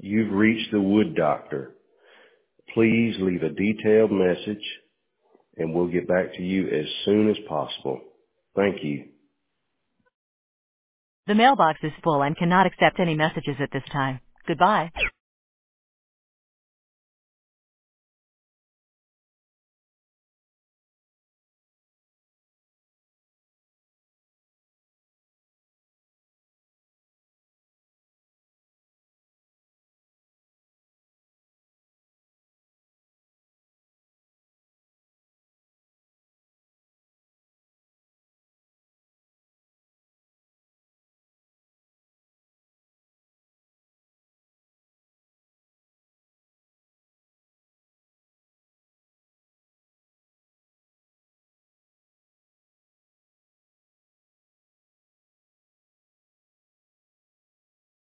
You've reached the Wood Doctor. Please leave a detailed message, and we'll get back to you as soon as possible. Thank you. The mailbox is full and cannot accept any messages at this time. Goodbye.